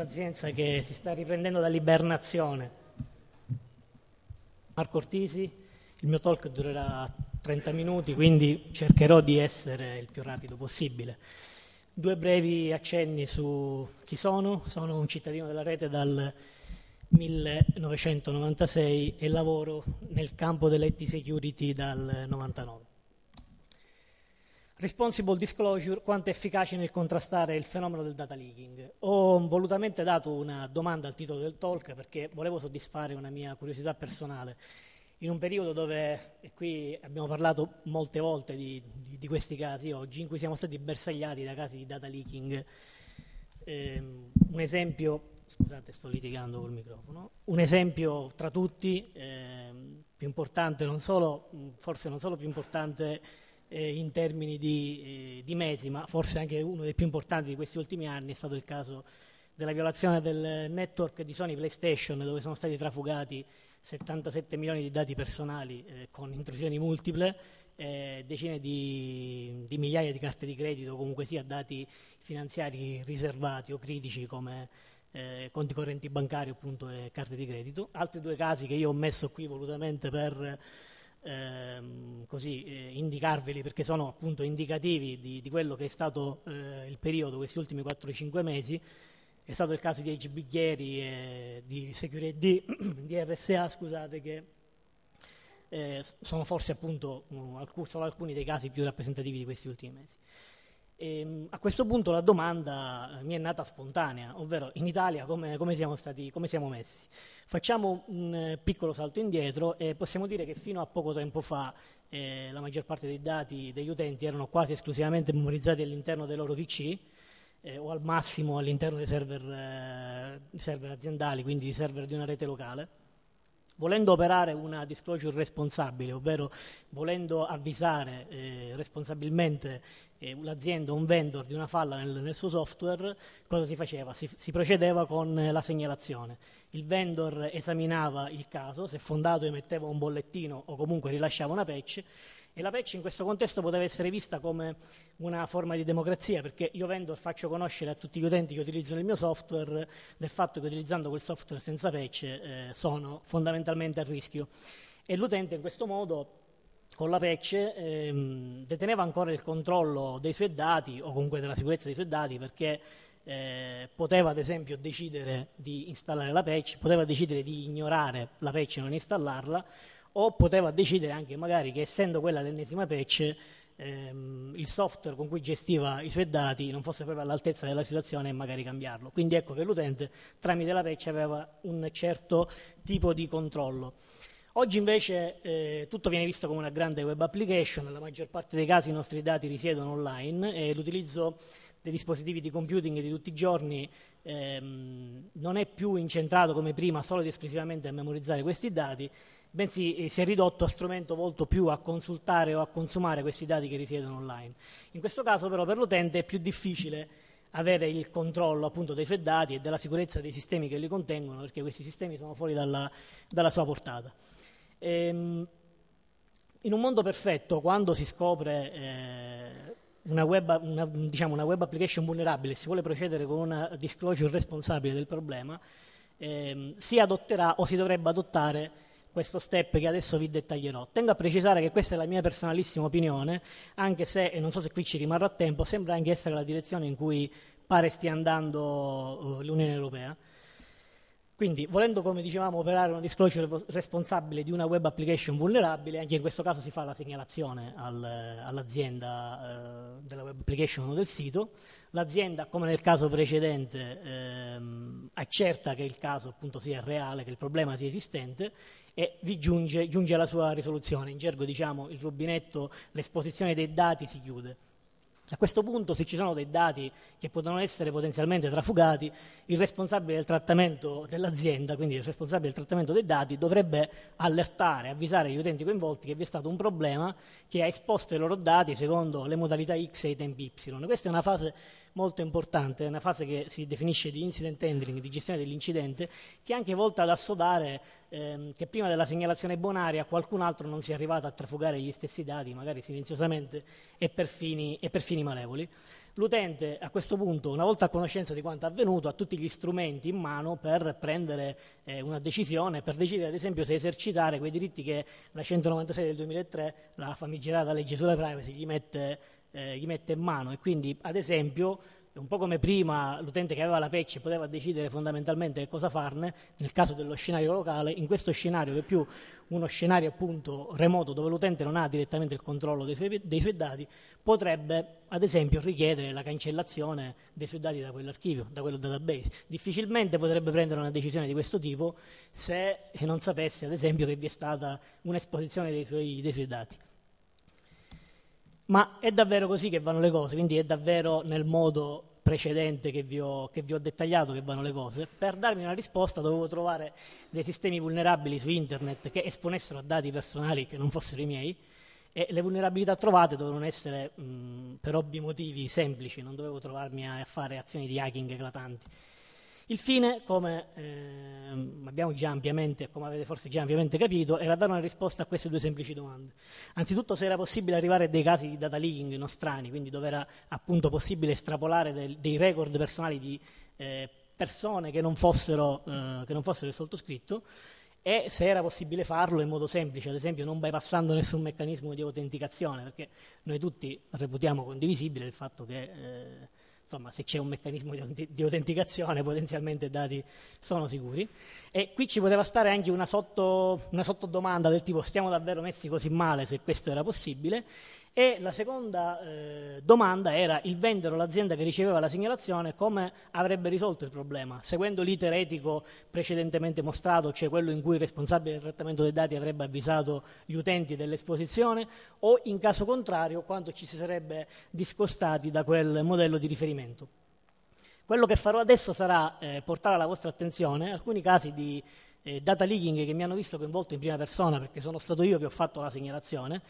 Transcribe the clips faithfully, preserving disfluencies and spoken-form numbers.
un'azienda che si sta riprendendo dall'ibernazione. Marco Ortisi, il mio talk durerà trenta minuti, quindi cercherò di essere il più rapido possibile. Due brevi accenni su chi sono. Sono un cittadino della rete dal millenovecentonovantasei e lavoro nel campo dell'I T security dal novantanove. Responsible disclosure, quanto è efficace nel contrastare il fenomeno del data leaking. Ho volutamente dato una domanda al titolo del talk perché volevo soddisfare una mia curiosità personale. In un periodo dove, e qui abbiamo parlato molte volte di, di, di questi casi oggi, in cui siamo stati bersagliati da casi di data leaking, ehm, un esempio, scusate sto litigando col microfono, un esempio tra tutti, ehm, più importante, non solo, forse non solo più importante eh, in termini di, eh, di mesi, ma forse anche uno dei più importanti di questi ultimi anni è stato il caso della violazione del network di Sony PlayStation, dove sono stati trafugati settantasette milioni di dati personali eh, con intrusioni multiple, eh, decine di, di migliaia di carte di credito, comunque sia dati finanziari riservati o critici come eh, conti correnti bancari appunto, e carte di credito. Altri due casi che io ho messo qui volutamente per ehm, così, eh, indicarveli, perché sono appunto indicativi di, di quello che è stato eh, il periodo, questi ultimi quattro cinque mesi. È stato il caso di H B Ghieri e di Security di R S A, scusate, che eh, sono forse appunto uh, alcun, solo alcuni dei casi più rappresentativi di questi ultimi mesi. E, um, a questo punto la domanda uh, mi è nata spontanea, ovvero in Italia come, come, siamo, stati, come siamo messi? Facciamo un uh, piccolo salto indietro e possiamo dire che fino a poco tempo fa eh, la maggior parte dei dati degli utenti erano quasi esclusivamente memorizzati all'interno dei loro P C, Eh, o al massimo all'interno dei server, eh, server aziendali, quindi di server di una rete locale. Volendo operare una disclosure responsabile, ovvero volendo avvisare eh, responsabilmente eh, l'azienda o un vendor di una falla nel, nel suo software, cosa si faceva? Si, si procedeva con eh, la segnalazione. Il vendor esaminava il caso, se fondato emetteva un bollettino o comunque rilasciava una patch, e la patch in questo contesto poteva essere vista come una forma di democrazia, perché io vendor faccio conoscere a tutti gli utenti che utilizzano il mio software del fatto che utilizzando quel software senza patch eh, sono fondamentalmente a rischio. E l'utente in questo modo, con la patch, ehm, deteneva ancora il controllo dei suoi dati o comunque della sicurezza dei suoi dati, perché eh, poteva ad esempio decidere di installare la patch, poteva decidere di ignorare la patch e non installarla, o poteva decidere anche magari che, essendo quella l'ennesima patch, ehm, il software con cui gestiva i suoi dati non fosse proprio all'altezza della situazione e magari cambiarlo. Quindi ecco che l'utente tramite la patch aveva un certo tipo di controllo. Oggi invece eh, tutto viene visto come una grande web application, nella maggior parte dei casi i nostri dati risiedono online e l'utilizzo dei dispositivi di computing di tutti i giorni ehm, non è più incentrato come prima solo ed esclusivamente a memorizzare questi dati, bensì eh, si è ridotto a strumento volto più a consultare o a consumare questi dati che risiedono online. In questo caso però per l'utente è più difficile avere il controllo appunto dei suoi dati e della sicurezza dei sistemi che li contengono, perché questi sistemi sono fuori dalla, dalla sua portata. Ehm, in un mondo perfetto, quando si scopre eh, una, web, una, diciamo una web application vulnerabile e si vuole procedere con una disclosure responsabile del problema, ehm, si adotterà o si dovrebbe adottare questo step che adesso vi dettaglierò. Tengo a precisare che questa è la mia personalissima opinione, anche se, e non so se qui ci rimarrà tempo, sembra anche essere la direzione in cui pare stia andando uh, l'Unione Europea. Quindi, volendo, come dicevamo, operare una disclosure responsabile di una web application vulnerabile, anche in questo caso si fa la segnalazione al, all'azienda uh, della web application o del sito. L'azienda, come nel caso precedente, ehm, accerta che il caso appunto sia reale, che il problema sia esistente e vi giunge, giunge alla sua risoluzione. In gergo, diciamo, il rubinetto, l'esposizione dei dati si chiude. A questo punto, se ci sono dei dati che possono essere potenzialmente trafugati, il responsabile del trattamento dell'azienda, quindi il responsabile del trattamento dei dati, dovrebbe allertare, avvisare gli utenti coinvolti che vi è stato un problema che ha esposto i loro dati secondo le modalità X e i tempi Y. Questa è una fase molto importante, è una fase che si definisce di incident handling, di gestione dell'incidente, che è anche volta ad assodare ehm, che prima della segnalazione bonaria qualcun altro non sia arrivato a trafugare gli stessi dati, magari silenziosamente e per fini, e per fini malevoli. L'utente a questo punto, una volta a conoscenza di quanto è avvenuto, ha tutti gli strumenti in mano per prendere eh, una decisione, per decidere ad esempio se esercitare quei diritti che la centonovantasei del duemilatré, la famigerata legge sulla privacy, gli mette, eh, gli mette in mano. E quindi ad esempio, un po' come prima l'utente che aveva la patch poteva decidere fondamentalmente cosa farne, nel caso dello scenario locale, in questo scenario che è più uno scenario appunto remoto dove l'utente non ha direttamente il controllo dei suoi, dei suoi dati, potrebbe ad esempio richiedere la cancellazione dei suoi dati da quell'archivio, da quel database. Difficilmente potrebbe prendere una decisione di questo tipo se non sapesse ad esempio che vi è stata un'esposizione dei suoi, dei suoi dati. Ma è davvero così che vanno le cose? Quindi è davvero nel modo precedente che vi, ho, che vi ho dettagliato che vanno le cose? Per darmi una risposta dovevo trovare dei sistemi vulnerabili su internet che esponessero a dati personali che non fossero i miei, e le vulnerabilità trovate dovevano essere mh, per ovvi motivi semplici, non dovevo trovarmi a fare azioni di hacking eclatanti. Il fine, come eh, abbiamo già ampiamente, come avete forse già ampiamente capito, era dare una risposta a queste due semplici domande. Anzitutto se era possibile arrivare a dei casi di data leaking nostrani, quindi dove era appunto possibile estrapolare del, dei record personali di eh, persone che non fossero, eh, che non fossero il sottoscritto, e se era possibile farlo in modo semplice, ad esempio non bypassando nessun meccanismo di autenticazione, perché noi tutti reputiamo condivisibile il fatto che eh, insomma, se c'è un meccanismo di, di autenticazione potenzialmente i dati sono sicuri. E qui ci poteva stare anche una, sotto, una sottodomanda del tipo: stiamo davvero messi così male se questo era possibile? E la seconda eh, domanda era: il vendere o l'azienda che riceveva la segnalazione come avrebbe risolto il problema? Seguendo l'iter etico precedentemente mostrato, cioè quello in cui il responsabile del trattamento dei dati avrebbe avvisato gli utenti dell'esposizione, o in caso contrario quanto ci si sarebbe discostati da quel modello di riferimento. Quello che farò adesso sarà eh, portare alla vostra attenzione alcuni casi di eh, data leaking che mi hanno visto coinvolto in prima persona, perché sono stato io che ho fatto la segnalazione.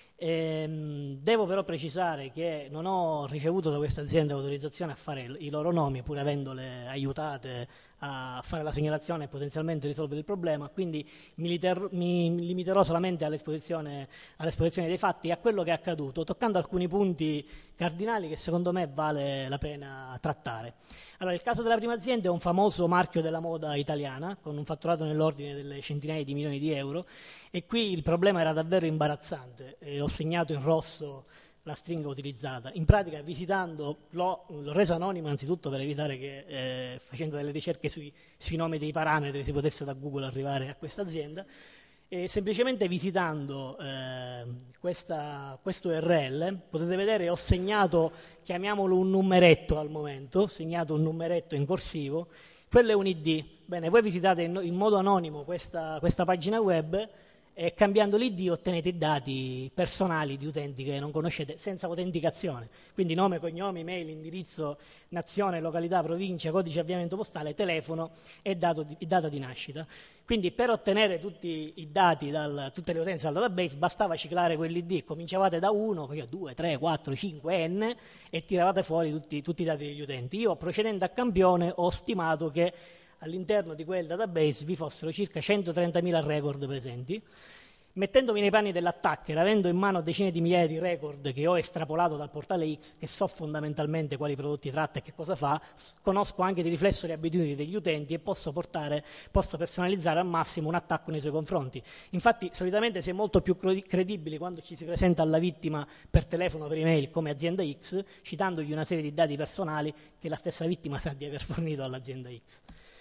Ehm, devo però precisare che non ho ricevuto da questa azienda autorizzazione a fare i loro nomi, pur avendole aiutate a fare la segnalazione e potenzialmente risolvere il problema, quindi mi, liter- mi limiterò solamente all'esposizione, all'esposizione dei fatti e a quello che è accaduto, toccando alcuni punti cardinali che secondo me vale la pena trattare. Allora, il caso della prima azienda è un famoso marchio della moda italiana, con un fatturato nell'ordine delle centinaia di milioni di euro, e qui il problema era davvero imbarazzante. Eh, ho segnato in rosso la stringa utilizzata. In pratica, visitando, l'ho, l'ho reso anonimo anzitutto per evitare che eh, facendo delle ricerche sui, sui nomi dei parametri si potesse da Google arrivare a questa azienda. E semplicemente visitando eh, questa, questo U R L potete vedere ho segnato, chiamiamolo un numeretto al momento, ho segnato un numeretto in corsivo, quello è un I D. Bene, voi visitate in, in modo anonimo questa, questa pagina web e cambiando l'I D ottenete i dati personali di utenti che non conoscete senza autenticazione, quindi nome, cognome, mail, indirizzo, nazione, località, provincia, codice avviamento postale, telefono e dato di, data di nascita. Quindi per ottenere tutti i dati, dal, tutte le utenze dal database bastava ciclare quell'I D, cominciavate da uno, due, tre, quattro, cinque, n e tiravate fuori tutti, tutti i dati degli utenti. Io procedendo a campione ho stimato che all'interno di quel database vi fossero circa centotrentamila record presenti. Mettendomi nei panni dell'attacker, avendo in mano decine di migliaia di record che ho estrapolato dal portale X, che so fondamentalmente quali prodotti tratta e che cosa fa, conosco anche di riflesso le abitudini degli utenti e posso, portare, posso personalizzare al massimo un attacco nei suoi confronti. Infatti solitamente si è molto più credibili quando ci si presenta alla vittima per telefono o per email come azienda X, citandogli una serie di dati personali che la stessa vittima sa di aver fornito all'azienda X.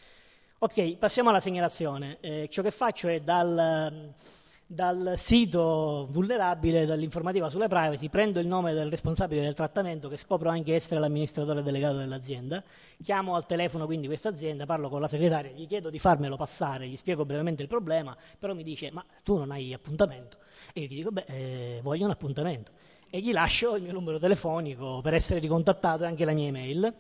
Ok, passiamo alla segnalazione. Eh, ciò che faccio è dal, dal sito vulnerabile, dall'informativa sulla privacy, prendo il nome del responsabile del trattamento, che scopro anche essere l'amministratore delegato dell'azienda, chiamo al telefono quindi questa azienda, parlo con la segretaria, gli chiedo di farmelo passare, gli spiego brevemente il problema, però mi dice: ma tu non hai appuntamento? E io gli dico: beh, eh, voglio un appuntamento. E gli lascio il mio numero telefonico per essere ricontattato e anche la mia email.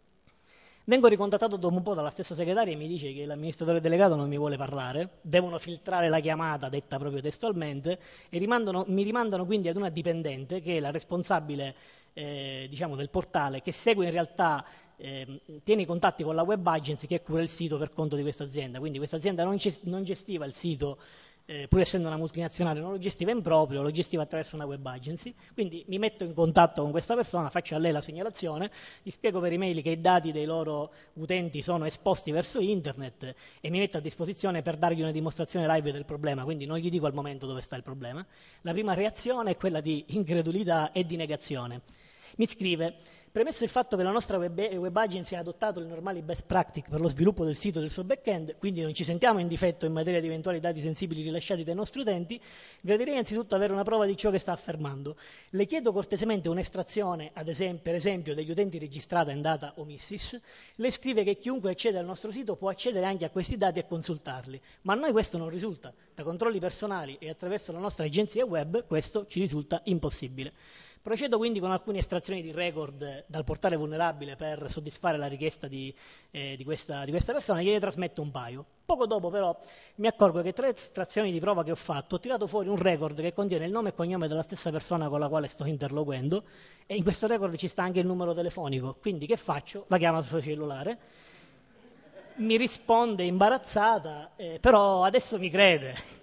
Vengo ricontattato dopo un po' dalla stessa segretaria e mi dice che l'amministratore delegato non mi vuole parlare, devono filtrare la chiamata, detta proprio testualmente, e rimandano, mi rimandano quindi ad una dipendente che è la responsabile eh, diciamo, del portale, che segue in realtà, eh, tiene i contatti con la web agency che cura il sito per conto di questa azienda. Quindi questa azienda non, non gestiva il sito eh, pur essendo una multinazionale non lo gestiva in proprio, lo gestiva attraverso una web agency, quindi mi metto in contatto con questa persona, faccio a lei la segnalazione, gli spiego per email che i dati dei loro utenti sono esposti verso internet e mi metto a disposizione per dargli una dimostrazione live del problema, quindi non gli dico al momento dove sta il problema. La prima reazione è quella di incredulità e di negazione. Mi scrive: premesso il fatto che la nostra web, web agency ha adottato le normali best practice per lo sviluppo del sito e del suo back-end, quindi non ci sentiamo in difetto in materia di eventuali dati sensibili rilasciati dai nostri utenti, gradirei innanzitutto avere una prova di ciò che sta affermando. Le chiedo cortesemente un'estrazione, ad esempio, per esempio, degli utenti registrata in data omissis. Lei scrive che chiunque accede al nostro sito può accedere anche a questi dati e consultarli, ma a noi questo non risulta. Da controlli personali e attraverso la nostra agenzia web questo ci risulta impossibile. Procedo quindi con alcune estrazioni di record dal portale vulnerabile per soddisfare la richiesta di, eh, di, questa, di questa persona, gliene trasmetto un paio. Poco dopo però mi accorgo che tra le estrazioni di prova che ho fatto ho tirato fuori un record che contiene il nome e cognome della stessa persona con la quale sto interloquendo e in questo record ci sta anche il numero telefonico. Quindi che faccio? La chiamo sul suo cellulare, mi risponde imbarazzata, eh, però adesso mi crede.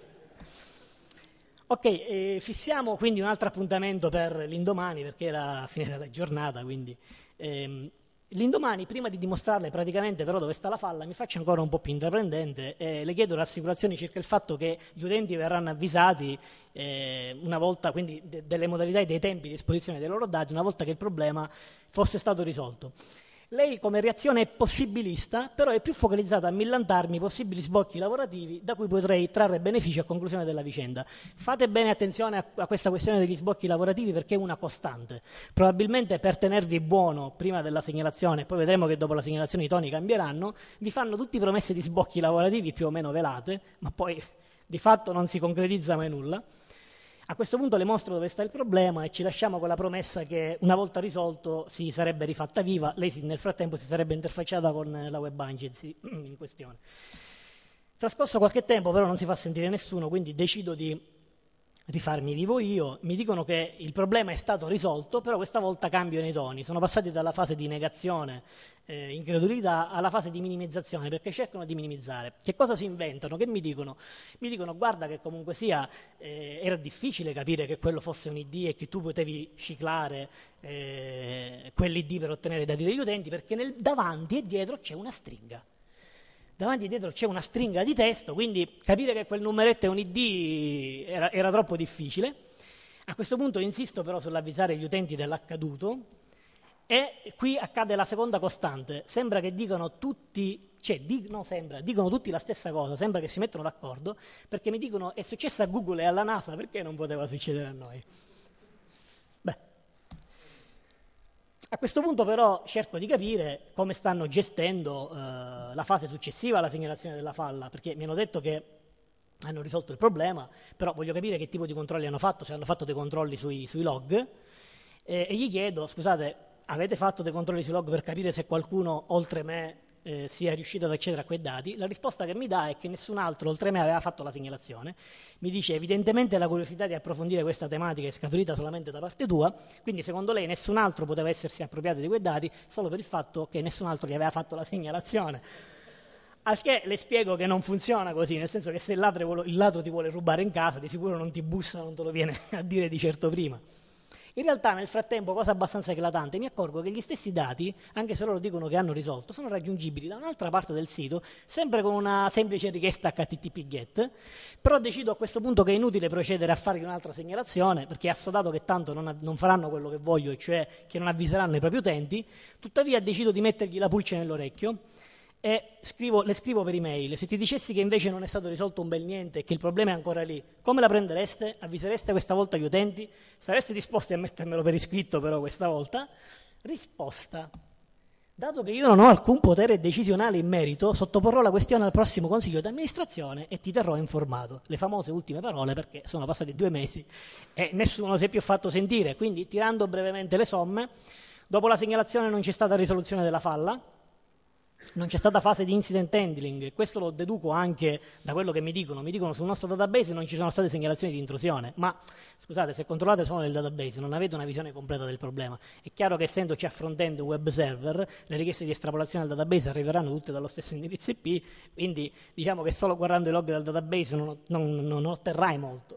Ok, eh, fissiamo quindi un altro appuntamento per l'indomani, perché era a fine della giornata, quindi ehm, l'indomani, prima di dimostrarle praticamente però dove sta la falla, mi faccio ancora un po' più intraprendente e le chiedo rassicurazioni circa il fatto che gli utenti verranno avvisati eh, una volta, quindi de- delle modalità e dei tempi di esposizione dei loro dati, una volta che il problema fosse stato risolto. Lei come reazione è possibilista, però è più focalizzata a millantarmi possibili sbocchi lavorativi da cui potrei trarre beneficio a conclusione della vicenda. Fate bene attenzione a, a questa questione degli sbocchi lavorativi perché è una costante. Probabilmente per tenervi buono prima della segnalazione, poi vedremo che dopo la segnalazione i toni cambieranno, vi fanno tutti promesse di sbocchi lavorativi più o meno velate, ma poi di fatto non si concretizza mai nulla. A questo punto le mostro dove sta il problema e ci lasciamo con la promessa che una volta risolto si sarebbe rifatta viva, lei nel frattempo si sarebbe interfacciata con la web agency in questione. Trascorso qualche tempo però non si fa sentire nessuno, quindi decido di rifarmi vivo io. Mi dicono che il problema è stato risolto, però questa volta cambiano i toni, sono passati dalla fase di negazione, eh, incredulità, alla fase di minimizzazione, perché cercano di minimizzare. Che cosa si inventano? Che mi dicono? Mi dicono: guarda che comunque sia, eh, era difficile capire che quello fosse un I D e che tu potevi ciclare eh, quell'I D per ottenere i dati degli utenti, perché nel, davanti e dietro c'è una stringa. Davanti e dietro c'è una stringa di testo, quindi capire che quel numeretto è un I D era, era troppo difficile. A questo punto insisto però sull'avvisare gli utenti dell'accaduto e qui accade la seconda costante. Sembra che dicano tutti, cioè di, no sembra, dicono tutti la stessa cosa, sembra che si mettono d'accordo, perché mi dicono: è successo a Google e alla NASA, perché non poteva succedere a noi? Beh. A questo punto però cerco di capire come stanno gestendo eh, la fase successiva alla segnalazione della falla, perché mi hanno detto che hanno risolto il problema, però voglio capire che tipo di controlli hanno fatto, se hanno fatto dei controlli sui, sui log, eh, e gli chiedo: scusate, avete fatto dei controlli sui log per capire se qualcuno oltre me eh, sia riuscito ad accedere a quei dati? La risposta che mi dà è che nessun altro oltre me aveva fatto la segnalazione. Mi dice: evidentemente la curiosità di approfondire questa tematica è scaturita solamente da parte tua, quindi secondo lei nessun altro poteva essersi appropriato di quei dati solo per il fatto che nessun altro gli aveva fatto la segnalazione. Al che le spiego che non funziona così, nel senso che se il ladro, il ladro ti vuole rubare in casa, di sicuro non ti bussa, non te lo viene a dire di certo prima. In realtà nel frattempo, cosa abbastanza eclatante, mi accorgo che gli stessi dati, anche se loro dicono che hanno risolto, sono raggiungibili da un'altra parte del sito, sempre con una semplice richiesta H T T P GET, però decido a questo punto che è inutile procedere a fargli un'altra segnalazione, perché è assodato che tanto non, non faranno quello che voglio, e cioè che non avviseranno i propri utenti. Tuttavia decido di mettergli la pulce nell'orecchio e scrivo, le scrivo per email: se ti dicessi che invece non è stato risolto un bel niente e che il problema è ancora lì, come la prendereste? Avvisereste questa volta gli utenti? Sareste disposti a mettermelo per iscritto però questa volta? Risposta: dato che io non ho alcun potere decisionale in merito, sottoporrò la questione al prossimo consiglio di amministrazione e ti terrò informato. Le famose ultime parole, perché sono passati due mesi e nessuno si è più fatto sentire. Quindi, tirando brevemente le somme, dopo la segnalazione non c'è stata risoluzione della falla. non c'è stata fase di incident handling, questo lo deduco anche da quello che mi dicono, mi dicono sul nostro database non ci sono state segnalazioni di intrusione, ma scusate, se controllate solo il database non avete una visione completa del problema. È chiaro che essendoci a front-end web server, le richieste di estrapolazione al database arriveranno tutte dallo stesso indirizzo I P, quindi diciamo che solo guardando i log del database non, non, non otterrai molto.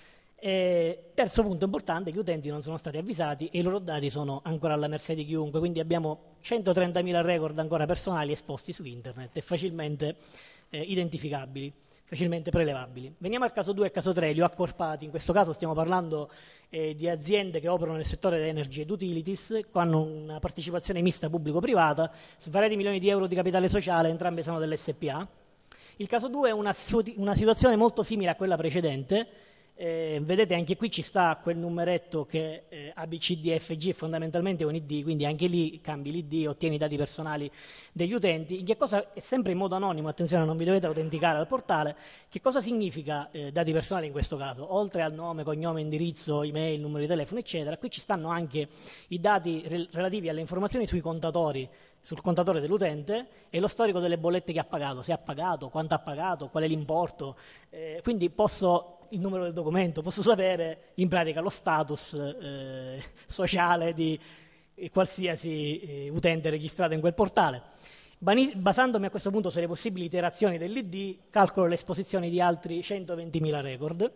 E terzo punto importante, gli utenti non sono stati avvisati e i loro dati sono ancora alla mercé di chiunque, quindi abbiamo centotrentamila record ancora personali esposti su internet e facilmente eh, identificabili, facilmente prelevabili. Veniamo al caso due e caso tre, li ho accorpati, in questo caso stiamo parlando eh, di aziende che operano nel settore dell'energy ed utilities, che hanno una partecipazione mista pubblico-privata, svariati milioni di euro di capitale sociale, entrambe sono dell'S P A. Il caso due è una, una situazione molto simile a quella precedente. Eh, vedete anche qui ci sta quel numeretto che eh, A B C D F G è fondamentalmente un I D, quindi anche lì cambi l'I D, ottieni i dati personali degli utenti. Che cosa, è sempre in modo anonimo, attenzione, non vi dovete autenticare al portale. Che cosa significa eh, dati personali in questo caso? Oltre al nome, cognome, indirizzo, email, numero di telefono, eccetera, qui ci stanno anche i dati re- relativi alle informazioni sui contatori, sul contatore dell'utente e lo storico delle bollette che ha pagato, se ha pagato, quanto ha pagato, qual è l'importo. Eh, quindi posso il numero del documento, posso sapere in pratica lo status eh, sociale di eh, qualsiasi eh, utente registrato in quel portale. Bani- basandomi a questo punto sulle possibili iterazioni dell'I D, calcolo le esposizioni di altri centoventimila record.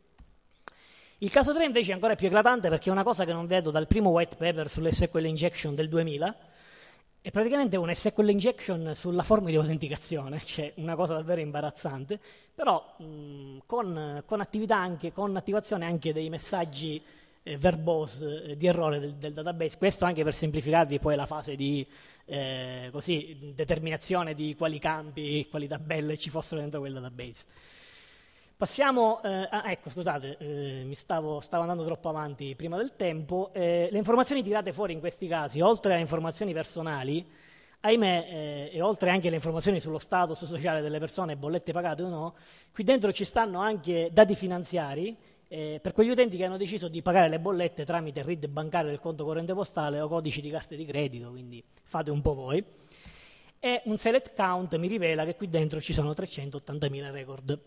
Il caso tre invece è ancora più eclatante perché è una cosa che non vedo dal primo white paper sulle S Q L injection del duemila, è praticamente una S Q L injection sulla forma di autenticazione, cioè una cosa davvero imbarazzante, però mh, con, con, attività anche, con attivazione anche dei messaggi eh, verbose eh, di errore del, del database, questo anche per semplificarvi poi la fase di eh, così, determinazione di quali campi, quali tabelle ci fossero dentro quel database. Passiamo, eh, ah, ecco scusate, eh, mi stavo, stavo andando troppo avanti prima del tempo, eh, le informazioni tirate fuori in questi casi, oltre a informazioni personali, ahimè, eh, e oltre anche le informazioni sullo status sociale delle persone, bollette pagate o no, qui dentro ci stanno anche dati finanziari eh, per quegli utenti che hanno deciso di pagare le bollette tramite R I D bancario del conto corrente postale o codici di carte di credito, quindi fate un po' voi. E un select count mi rivela che qui dentro ci sono trecentottantamila record.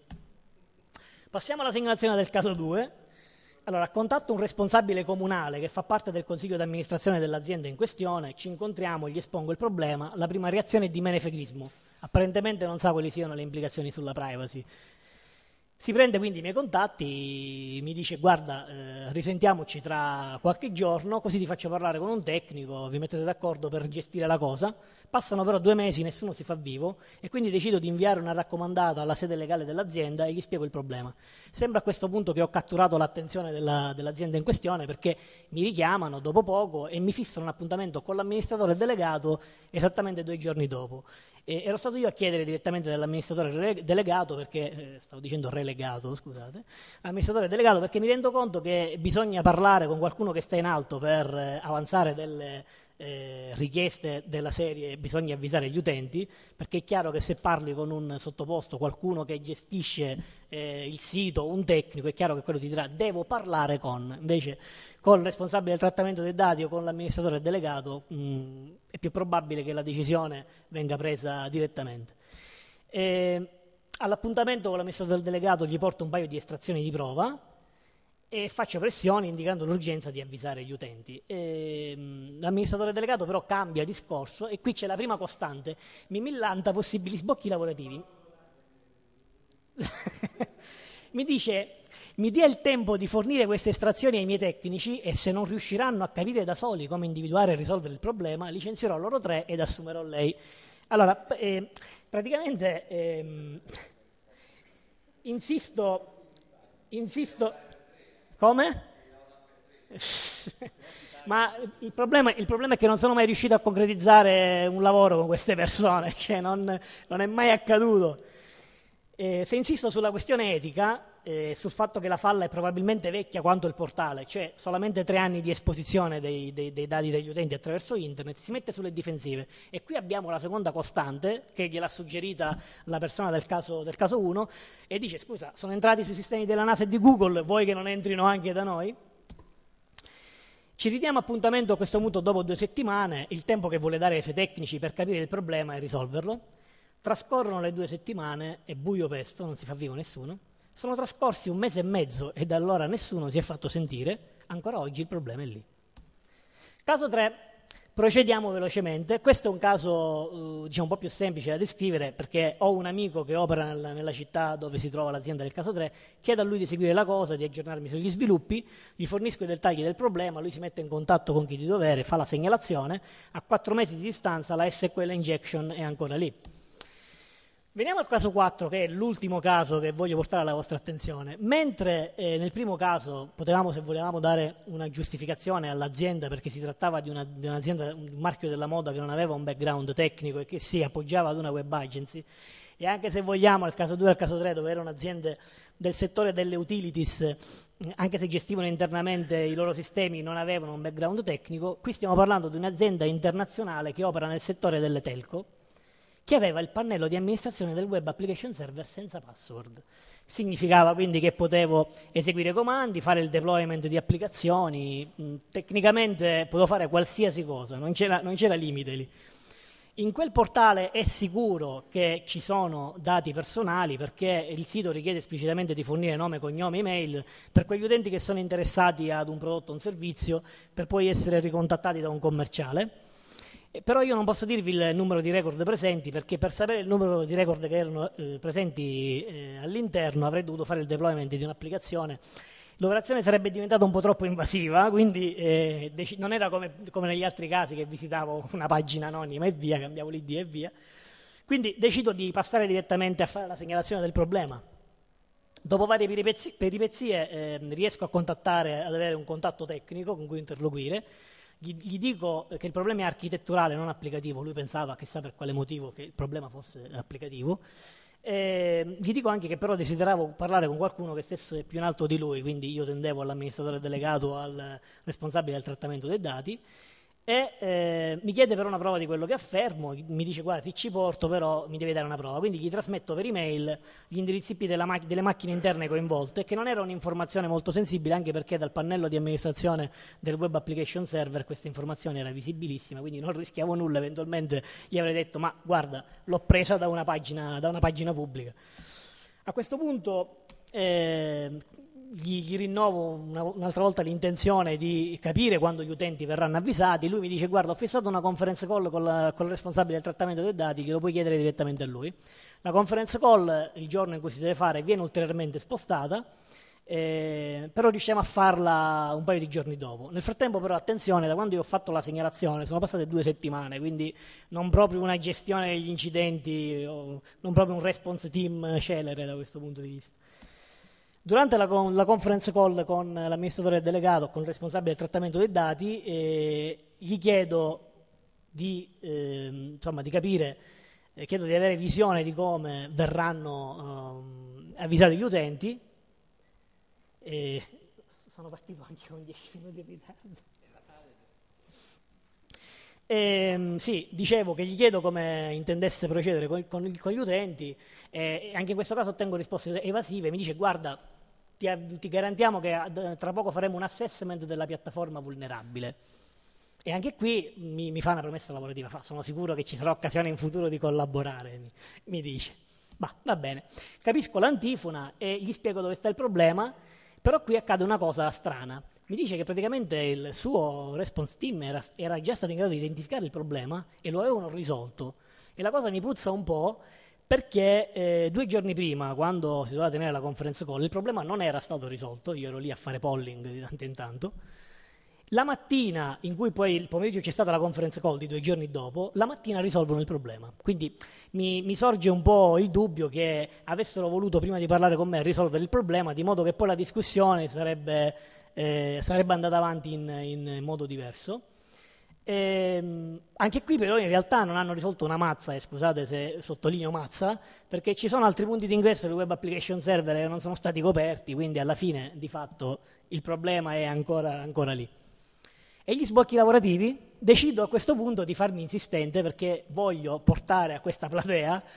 Passiamo alla segnalazione del caso due. Allora, contatto un responsabile comunale che fa parte del consiglio di amministrazione dell'azienda in questione, ci incontriamo, gli espongo il problema, la prima reazione è di menefreghismo, apparentemente non sa quali siano le implicazioni sulla privacy. Si prende quindi i miei contatti, mi dice guarda eh, risentiamoci tra qualche giorno, così ti faccio parlare con un tecnico, vi mettete d'accordo per gestire la cosa. Passano però due mesi, nessuno si fa vivo e quindi decido di inviare una raccomandata alla sede legale dell'azienda e gli spiego il problema. Sembra a questo punto che ho catturato l'attenzione della, dell'azienda in questione perché mi richiamano dopo poco e mi fissano un appuntamento con l'amministratore delegato esattamente due giorni dopo. E ero stato io a chiedere direttamente dall'amministratore delegato perché, eh, stavo dicendo relegato, scusate, amministratore delegato perché mi rendo conto che bisogna parlare con qualcuno che sta in alto per eh, avanzare delle eh, richieste della serie, bisogna avvisare gli utenti, perché è chiaro che se parli con un sottoposto, qualcuno che gestisce eh, il sito, un tecnico, è chiaro che quello ti dirà devo parlare con, invece con il responsabile del trattamento dei dati o con l'amministratore delegato mh, è più probabile che la decisione venga presa direttamente. E, all'appuntamento con l'amministratore delegato gli porto un paio di estrazioni di prova e faccio pressioni indicando l'urgenza di avvisare gli utenti. E, mh, l'amministratore delegato però cambia discorso e qui c'è la prima costante, mi millanta possibili sbocchi lavorativi. Mi dice mi dia il tempo di fornire queste estrazioni ai miei tecnici e se non riusciranno a capire da soli come individuare e risolvere il problema, licenzierò loro tre ed assumerò lei. Allora, eh, praticamente eh, insisto, insisto, come? Ma il problema, il problema è che non sono mai riuscito a concretizzare un lavoro con queste persone, cioè non, non è mai accaduto. Eh, se insisto sulla questione etica, eh, sul fatto che la falla è probabilmente vecchia quanto il portale, cioè solamente tre anni di esposizione dei, dei, dei dati degli utenti attraverso internet, si mette sulle difensive. E qui abbiamo la seconda costante, che gliel'ha suggerita la persona del caso, del caso uno, e dice, scusa, sono entrati sui sistemi della NASA e di Google, vuoi che non entrino anche da noi? Ci ridiamo appuntamento a questo punto dopo due settimane, il tempo che vuole dare ai suoi tecnici per capire il problema e risolverlo. Trascorrono le due settimane, è buio pesto, non si fa vivo nessuno. Sono trascorsi un mese e mezzo e da allora nessuno si è fatto sentire, ancora oggi il problema è lì. Caso tre, procediamo velocemente. Questo è un caso eh, diciamo, un po' più semplice da descrivere perché ho un amico che opera nella, nella città dove si trova l'azienda del caso tre, chiedo a lui di seguire la cosa, di aggiornarmi sugli sviluppi, gli fornisco i dettagli del problema, lui si mette in contatto con chi di dovere, fa la segnalazione, a quattro mesi di distanza la S Q L injection è ancora lì. Veniamo al caso quattro, che è l'ultimo caso che voglio portare alla vostra attenzione. Mentre eh, nel primo caso potevamo, se volevamo, dare una giustificazione all'azienda perché si trattava di, una, di un'azienda, un marchio della moda che non aveva un background tecnico e che si appoggiava ad una web agency, e anche se vogliamo al caso due e al caso tre, dove erano aziende del settore delle utilities, anche se gestivano internamente i loro sistemi, non avevano un background tecnico, qui stiamo parlando di un'azienda internazionale che opera nel settore delle telco, che aveva il pannello di amministrazione del web application server senza password. Significava quindi che potevo eseguire comandi, fare il deployment di applicazioni, mh, tecnicamente potevo fare qualsiasi cosa, non c'era, non c'era limite lì. In quel portale è sicuro che ci sono dati personali perché il sito richiede esplicitamente di fornire nome, cognome, email per quegli utenti che sono interessati ad un prodotto o un servizio per poi essere ricontattati da un commerciale. Eh, però io non posso dirvi il numero di record presenti perché per sapere il numero di record che erano eh, presenti eh, all'interno avrei dovuto fare il deployment di un'applicazione. L'operazione sarebbe diventata un po' troppo invasiva, quindi eh, dec- non era come, come negli altri casi che visitavo una pagina anonima e via, cambiavo l'I D e via. Quindi decido di passare direttamente a fare la segnalazione del problema. Dopo varie peripezie, peripezie eh, riesco a contattare, ad avere un contatto tecnico con cui interloquire. Gli, gli dico che il problema è architetturale, non applicativo. Lui pensava, chissà per quale motivo, che il problema fosse applicativo. Eh, gli dico anche che però desideravo parlare con qualcuno che stesse più in alto di lui, quindi io tendevo all'amministratore delegato, al responsabile del trattamento dei dati, e eh, mi chiede per una prova di quello che affermo, mi dice guarda ti ci porto però mi devi dare una prova, quindi gli trasmetto per email gli indirizzi I P della ma- delle macchine interne coinvolte, che non era un'informazione molto sensibile anche perché dal pannello di amministrazione del web application server questa informazione era visibilissima, quindi non rischiavo nulla, eventualmente gli avrei detto ma guarda l'ho presa da una pagina, da una pagina pubblica. A questo punto eh, Gli, gli rinnovo una, un'altra volta l'intenzione di capire quando gli utenti verranno avvisati. Lui mi dice guarda ho fissato una conference call con, la, con il responsabile del trattamento dei dati, glielo puoi chiedere direttamente a lui. La conference call il giorno in cui si deve fare viene ulteriormente spostata, eh, però riusciamo a farla un paio di giorni dopo. Nel frattempo però attenzione, da quando io ho fatto la segnalazione sono passate due settimane, quindi non proprio una gestione degli incidenti, o non proprio un response team celere da questo punto di vista. Durante la, con, la conference call con l'amministratore delegato, con il responsabile del trattamento dei dati, eh, gli chiedo di, eh, insomma, di capire, eh, chiedo di avere visione di come verranno eh, avvisati gli utenti. E sono partito anche con dieci minuti di ritardo. E, sì, dicevo che gli chiedo come intendesse procedere con, con, con gli utenti e anche in questo caso ottengo risposte evasive. Mi dice guarda ti, ti garantiamo che tra poco faremo un assessment della piattaforma vulnerabile e anche qui mi, mi fa una promessa lavorativa, fa, sono sicuro che ci sarà occasione in futuro di collaborare, mi, mi dice. Bah, va bene, capisco l'antifona e gli spiego dove sta il problema, però qui accade una cosa strana. Mi dice che praticamente il suo response team era, era già stato in grado di identificare il problema e lo avevano risolto. E la cosa mi puzza un po' perché eh, due giorni prima, quando si doveva tenere la conference call, il problema non era stato risolto, io ero lì a fare polling di tanto in tanto. La mattina, in cui poi il pomeriggio c'è stata la conference call di due giorni dopo, la mattina risolvono il problema. Quindi mi, mi sorge un po' il dubbio che avessero voluto prima di parlare con me risolvere il problema, di modo che poi la discussione sarebbe, eh, sarebbe andata avanti in, in modo diverso. E, anche qui però in realtà non hanno risolto una mazza, e scusate se sottolineo mazza, perché ci sono altri punti di ingresso del web application server che non sono stati coperti, quindi alla fine di fatto il problema è ancora, ancora lì. E gli sbocchi lavorativi? Decido a questo punto di farmi insistente perché voglio portare a questa platea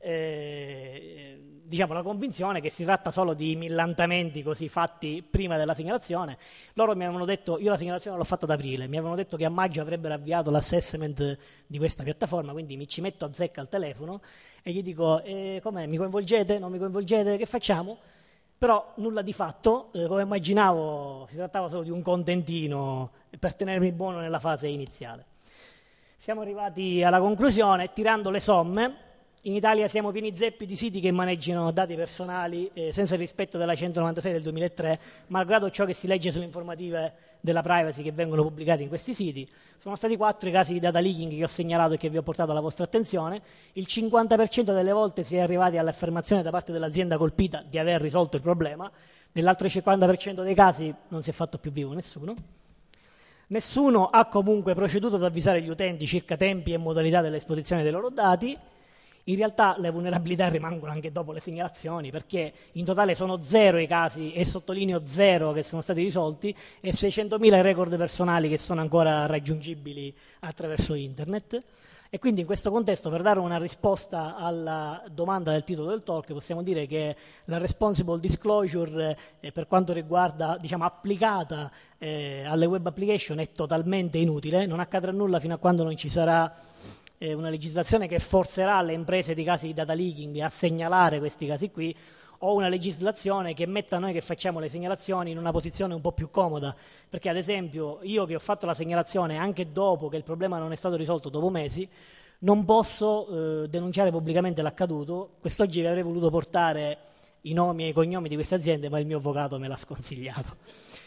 eh, diciamo, la convinzione che si tratta solo di millantamenti così fatti prima della segnalazione. Loro mi avevano detto, io la segnalazione l'ho fatta ad aprile, mi avevano detto che a maggio avrebbero avviato l'assessment di questa piattaforma, quindi mi ci metto a zecca al telefono e gli dico, eh, com'è, mi coinvolgete, non mi coinvolgete, che facciamo? Però nulla di fatto, eh, come immaginavo si trattava solo di un contentino per tenermi buono nella fase iniziale. Siamo arrivati alla conclusione, tirando le somme, in Italia siamo pieni zeppi di siti che maneggiano dati personali eh, senza il rispetto della centonovantasei del duemilatré, malgrado ciò che si legge sulle informative della privacy che vengono pubblicate in questi siti. Sono stati quattro i casi di data leaking che ho segnalato e che vi ho portato alla vostra attenzione. Il cinquanta per cento delle volte si è arrivati all'affermazione da parte dell'azienda colpita di aver risolto il problema, nell'altro cinquanta per cento dei casi non si è fatto più vivo nessuno. Nessuno ha comunque proceduto ad avvisare gli utenti circa tempi e modalità dell'esposizione dei loro dati. In realtà le vulnerabilità rimangono anche dopo le segnalazioni, perché in totale sono zero i casi, e sottolineo zero, che sono stati risolti, e seicentomila i record personali che sono ancora raggiungibili attraverso internet. E quindi in questo contesto, per dare una risposta alla domanda del titolo del talk, possiamo dire che la responsible disclosure eh, per quanto riguarda, diciamo, applicata eh, alle web application è totalmente inutile, non accadrà nulla fino a quando non ci sarà eh, una legislazione che forzerà le imprese di casi di data leaking a segnalare questi casi qui, o una legislazione che metta noi che facciamo le segnalazioni in una posizione un po' più comoda, perché ad esempio io che ho fatto la segnalazione anche dopo che il problema non è stato risolto, dopo mesi, non posso eh, denunciare pubblicamente l'accaduto. Quest'oggi vi avrei voluto portare i nomi e i cognomi di queste aziende, ma il mio avvocato me l'ha sconsigliato.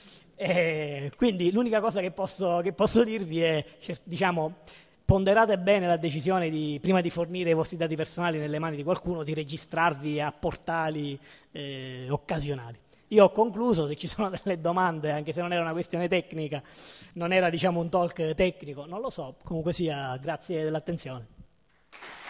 E quindi l'unica cosa che posso, che posso dirvi è, diciamo, ponderate bene la decisione di, prima di fornire i vostri dati personali nelle mani di qualcuno, di registrarvi a portali eh, occasionali. Io ho concluso, se ci sono delle domande, anche se non era una questione tecnica, non era, diciamo, un talk tecnico, non lo so, comunque sia, grazie dell'attenzione.